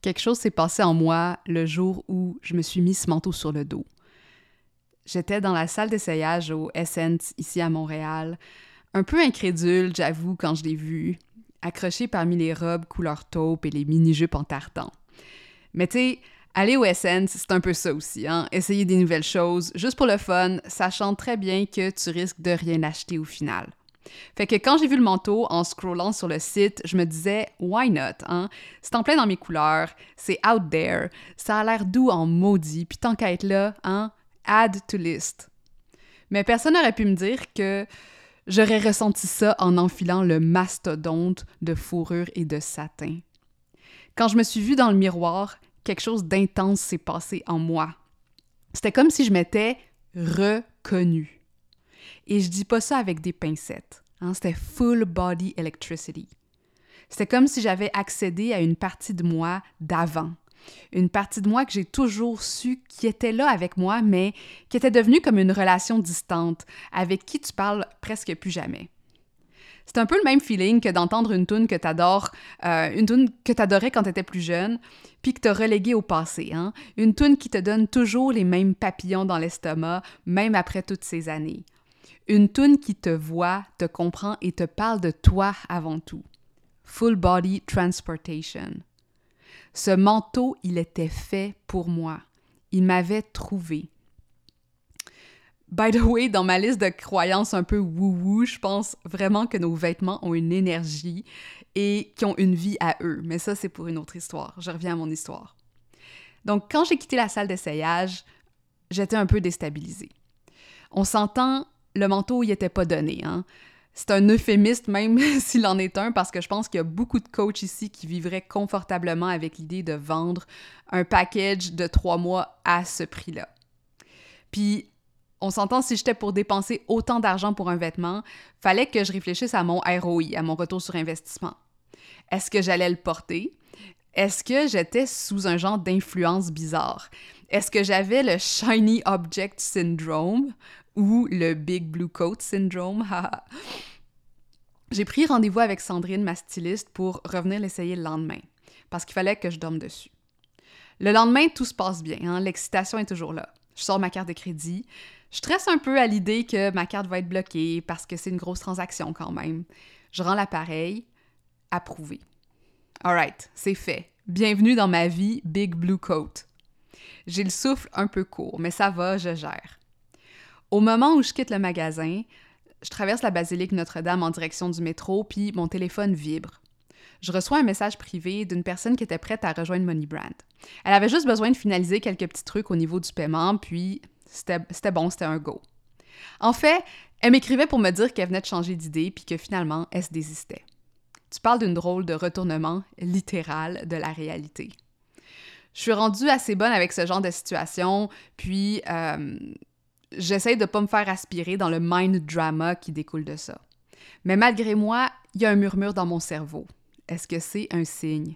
Quelque chose s'est passé en moi le jour où je me suis mis ce manteau sur le dos. J'étais dans la salle d'essayage au Essence, ici à Montréal, un peu incrédule, j'avoue, quand je l'ai vu, accroché parmi les robes couleur taupe et les mini-jupes en tartan. Mais tu sais, aller au Essence, c'est un peu ça aussi, hein? Essayer des nouvelles choses, juste pour le fun, sachant très bien que tu risques de rien acheter au final. Fait que quand j'ai vu le manteau, en scrollant sur le site, je me disais « why not », hein? C'est en plein dans mes couleurs, c'est out there, ça a l'air doux en maudit, puis tant qu'à être là, hein, add to list. Mais personne n'aurait pu me dire que j'aurais ressenti ça en enfilant le mastodonte de fourrure et de satin. Quand je me suis vue dans le miroir, quelque chose d'intense s'est passé en moi. C'était comme si je m'étais reconnue. Et je dis pas ça avec des pincettes. Hein, c'était full body electricity. C'était comme si j'avais accédé à une partie de moi d'avant. Une partie de moi que j'ai toujours su qui était là avec moi, mais qui était devenue comme une relation distante, avec qui tu parles presque plus jamais. C'est un peu le même feeling que d'entendre une toune que t'adores, une toune que t'adorais quand t'étais plus jeune, puis que t'as reléguée au passé. Hein? Une toune qui te donne toujours les mêmes papillons dans l'estomac, même après toutes ces années. Une toune qui te voit, te comprend et te parle de toi avant tout. Full body transportation. Ce manteau, il était fait pour moi. Il m'avait trouvé. By the way, dans ma liste de croyances un peu woo-woo, je pense vraiment que nos vêtements ont une énergie et qui ont une vie à eux. Mais ça, c'est pour une autre histoire. Je reviens à mon histoire. Donc, quand j'ai quitté la salle d'essayage, j'étais un peu déstabilisée. On s'entend, le manteau, il était pas donné. Hein? C'est un euphémisme même s'il en est un, parce que je pense qu'il y a beaucoup de coachs ici qui vivraient confortablement avec l'idée de vendre un package de 3 mois à ce prix-là. Puis, on s'entend, si j'étais pour dépenser autant d'argent pour un vêtement, fallait que je réfléchisse à mon ROI, à mon retour sur investissement. Est-ce que j'allais le porter? Est-ce que j'étais sous un genre d'influence bizarre? Est-ce que j'avais le shiny object syndrome ou le big blue coat syndrome? J'ai pris rendez-vous avec Sandrine, ma styliste, pour revenir l'essayer le lendemain, parce qu'il fallait que je dorme dessus. Le lendemain, tout se passe bien, hein? L'excitation est toujours là. Je sors ma carte de crédit. Je stresse un peu à l'idée que ma carte va être bloquée parce que c'est une grosse transaction quand même. Je rends l'appareil, approuvé. Alright, c'est fait. Bienvenue dans ma vie, Big Blue Coat. J'ai le souffle un peu court, mais ça va, je gère. Au moment où je quitte le magasin, je traverse la basilique Notre-Dame en direction du métro, puis mon téléphone vibre. Je reçois un message privé d'une personne qui était prête à rejoindre MoneyBrand. Elle avait juste besoin de finaliser quelques petits trucs au niveau du paiement, puis c'était bon, c'était un go. En fait, elle m'écrivait pour me dire qu'elle venait de changer d'idée, puis que finalement, elle se désistait. Tu parles d'une drôle de retournement littéral de la réalité. Je suis rendue assez bonne avec ce genre de situation, puis j'essaie de ne pas me faire aspirer dans le mind drama qui découle de ça. Mais malgré moi, il y a un murmure dans mon cerveau. Est-ce que c'est un signe?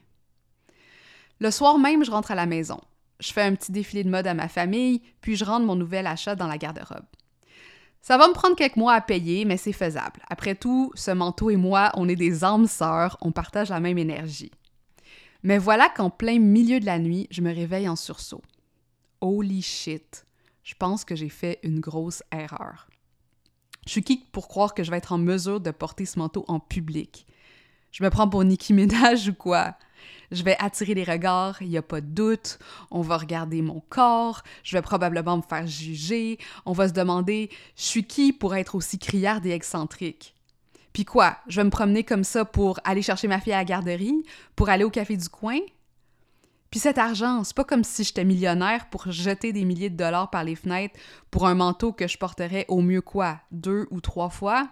Le soir même, je rentre à la maison. Je fais un petit défilé de mode à ma famille, puis je rentre mon nouvel achat dans la garde-robe. Ça va me prendre quelques mois à payer, mais c'est faisable. Après tout, ce manteau et moi, on est des âmes sœurs, on partage la même énergie. Mais voilà qu'en plein milieu de la nuit, je me réveille en sursaut. Holy shit! Je pense que j'ai fait une grosse erreur. Je suis qui pour croire que je vais être en mesure de porter ce manteau en public? Je me prends pour Nicki Minaj ou quoi? Je vais attirer les regards, il n'y a pas de doute. On va regarder mon corps, je vais probablement me faire juger. On va se demander, je suis qui pour être aussi criarde et excentrique? Puis quoi, je vais me promener comme ça pour aller chercher ma fille à la garderie? Pour aller au café du coin? Puis cet argent, c'est pas comme si j'étais millionnaire pour jeter des milliers de dollars par les fenêtres pour un manteau que je porterais au mieux quoi, 2 ou 3 fois?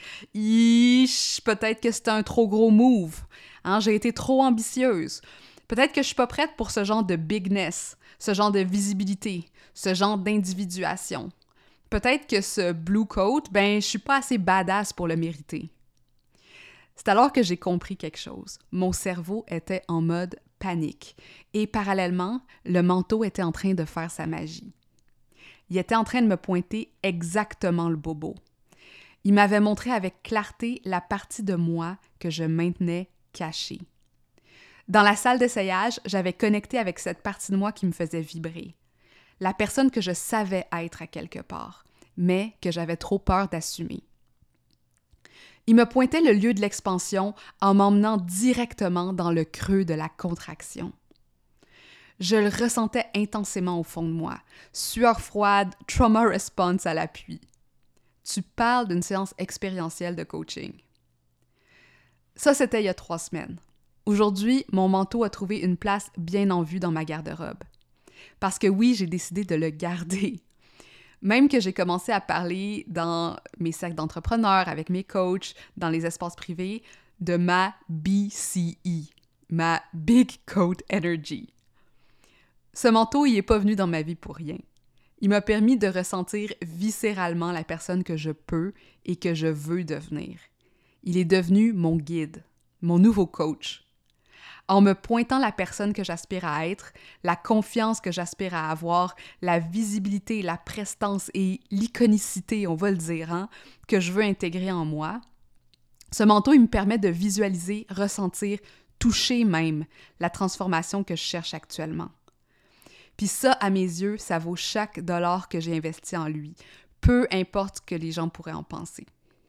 Peut-être que c'était un trop gros move. Hein, j'ai été trop ambitieuse. Peut-être que je suis pas prête pour ce genre de bigness, ce genre de visibilité, ce genre d'individuation. Peut-être que ce blue coat, je suis pas assez badass pour le mériter. C'est alors que j'ai compris quelque chose. Mon cerveau était en mode panique. Et parallèlement, le manteau était en train de faire sa magie. Il était en train de me pointer exactement le bobo. Il m'avait montré avec clarté la partie de moi que je maintenais cachée. Dans la salle d'essayage, j'avais connecté avec cette partie de moi qui me faisait vibrer. La personne que je savais être à quelque part, mais que j'avais trop peur d'assumer. Il me pointait le lieu de l'expansion en m'emmenant directement dans le creux de la contraction. Je le ressentais intensément au fond de moi, sueur froide, trauma response à l'appui. Tu parles d'une séance expérientielle de coaching. Ça, c'était il y a 3 semaines. Aujourd'hui, mon manteau a trouvé une place bien en vue dans ma garde-robe. Parce que oui, j'ai décidé de le garder. Même que j'ai commencé à parler dans mes cercles d'entrepreneurs, avec mes coachs, dans les espaces privés, de ma BCE, ma Big Coat Energy. Ce manteau, il n'est pas venu dans ma vie pour rien. Il m'a permis de ressentir viscéralement la personne que je peux et que je veux devenir. Il est devenu mon guide, mon nouveau coach. En me pointant la personne que j'aspire à être, la confiance que j'aspire à avoir, la visibilité, la prestance et l'iconicité, on va le dire, que je veux intégrer en moi, ce manteau, il me permet de visualiser, ressentir, toucher même la transformation que je cherche actuellement. Puis ça, à mes yeux, ça vaut chaque dollar que j'ai investi en lui, peu importe ce que les gens pourraient en penser.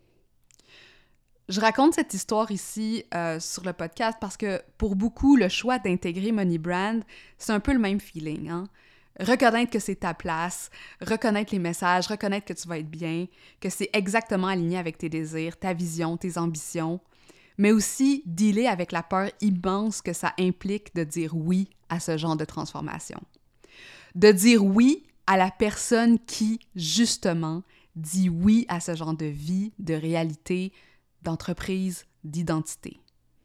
Je raconte cette histoire ici sur le podcast parce que pour beaucoup, le choix d'intégrer Money Brand, c'est un peu le même feeling. Reconnaître que c'est ta place, reconnaître les messages, reconnaître que tu vas être bien, que c'est exactement aligné avec tes désirs, ta vision, tes ambitions, mais aussi dealer avec la peur immense que ça implique de dire oui à ce genre de transformation. De dire oui à la personne qui, justement, dit oui à ce genre de vie, de réalité, d'entreprise, d'identité.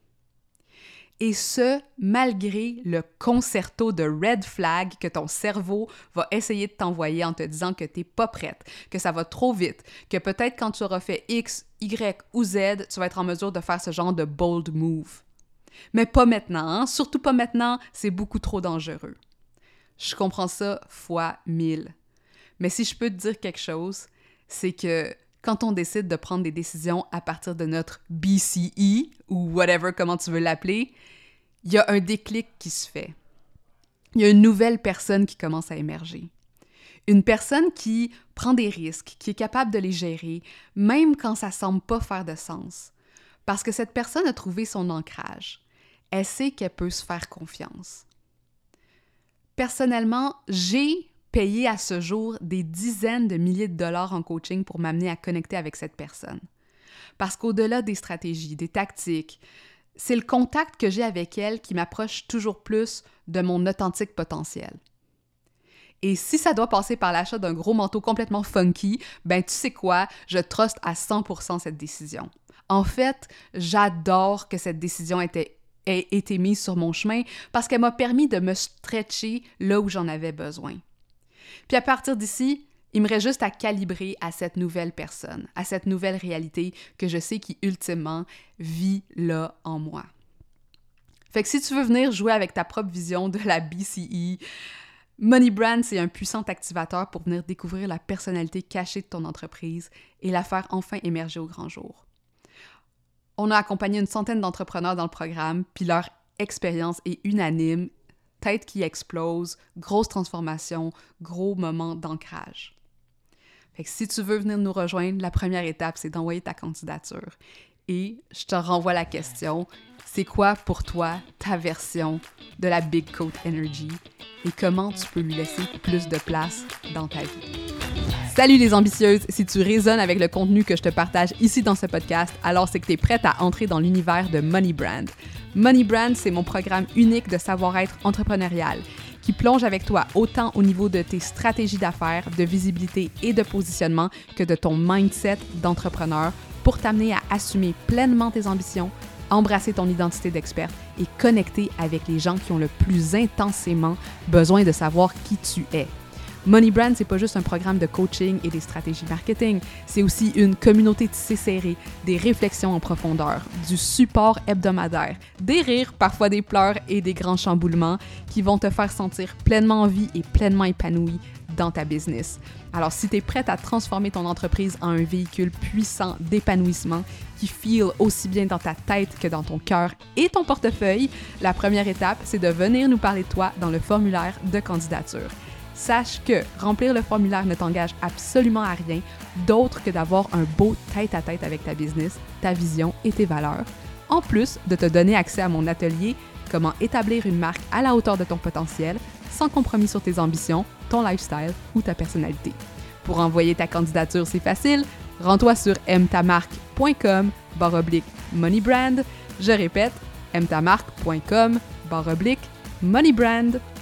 Et ce, malgré le concerto de red flag que ton cerveau va essayer de t'envoyer en te disant que t'es pas prête, que ça va trop vite, que peut-être quand tu auras fait X, Y ou Z, tu vas être en mesure de faire ce genre de bold move. Mais pas maintenant, surtout pas maintenant, c'est beaucoup trop dangereux. Je comprends ça fois 1000. Mais si je peux te dire quelque chose, c'est que quand on décide de prendre des décisions à partir de notre BCE, ou whatever, comment tu veux l'appeler, il y a un déclic qui se fait. Il y a une nouvelle personne qui commence à émerger. Une personne qui prend des risques, qui est capable de les gérer, même quand ça semble pas faire de sens. Parce que cette personne a trouvé son ancrage. Elle sait qu'elle peut se faire confiance. Personnellement, j'ai payé à ce jour des dizaines de milliers de dollars en coaching pour m'amener à connecter avec cette personne. Parce qu'au-delà des stratégies, des tactiques, c'est le contact que j'ai avec elle qui m'approche toujours plus de mon authentique potentiel. Et si ça doit passer par l'achat d'un gros manteau complètement funky, ben tu sais quoi, je truste à 100% cette décision. En fait, j'adore que cette décision ait été mise sur mon chemin parce qu'elle m'a permis de me stretcher là où j'en avais besoin. Puis à partir d'ici, il me reste juste à calibrer à cette nouvelle personne, à cette nouvelle réalité que je sais qui, ultimement, vit là en moi. Fait que si tu veux venir jouer avec ta propre vision de la BCE, Money Brand, c'est un puissant activateur pour venir découvrir la personnalité cachée de ton entreprise et la faire enfin émerger au grand jour. On a accompagné une centaine d'entrepreneurs dans le programme, puis leur expérience est unanime. Tête qui explose, grosse transformation, gros moment d'ancrage. Fait que si tu veux venir nous rejoindre, la première étape, c'est d'envoyer ta candidature. Et je te renvoie la question, c'est quoi pour toi ta version de la Big Coat Energy et comment tu peux lui laisser plus de place dans ta vie? Salut les ambitieuses! Si tu résonnes avec le contenu que je te partage ici dans ce podcast, alors c'est que tu es prête à entrer dans l'univers de Money Brand. Money Brand, c'est mon programme unique de savoir-être entrepreneurial qui plonge avec toi autant au niveau de tes stratégies d'affaires, de visibilité et de positionnement que de ton mindset d'entrepreneur pour t'amener à assumer pleinement tes ambitions, embrasser ton identité d'experte et connecter avec les gens qui ont le plus intensément besoin de savoir qui tu es. Money Brand, c'est pas juste un programme de coaching et des stratégies marketing, c'est aussi une communauté tissée serrée, des réflexions en profondeur, du support hebdomadaire, des rires, parfois des pleurs et des grands chamboulements qui vont te faire sentir pleinement en vie et pleinement épanoui dans ta business. Alors, si tu es prête à transformer ton entreprise en un véhicule puissant d'épanouissement qui feel aussi bien dans ta tête que dans ton cœur et ton portefeuille, la première étape, c'est de venir nous parler de toi dans le formulaire de candidature. Sache que remplir le formulaire ne t'engage absolument à rien d'autre que d'avoir un beau tête-à-tête avec ta business, ta vision et tes valeurs, en plus de te donner accès à mon atelier « Comment établir une marque à la hauteur de ton potentiel, sans compromis sur tes ambitions, ton lifestyle ou ta personnalité. » Pour envoyer ta candidature, c'est facile. Rends-toi sur aime-ta-marque.com/moneybrand. Je répète, aime-ta-marque.com/moneybrand.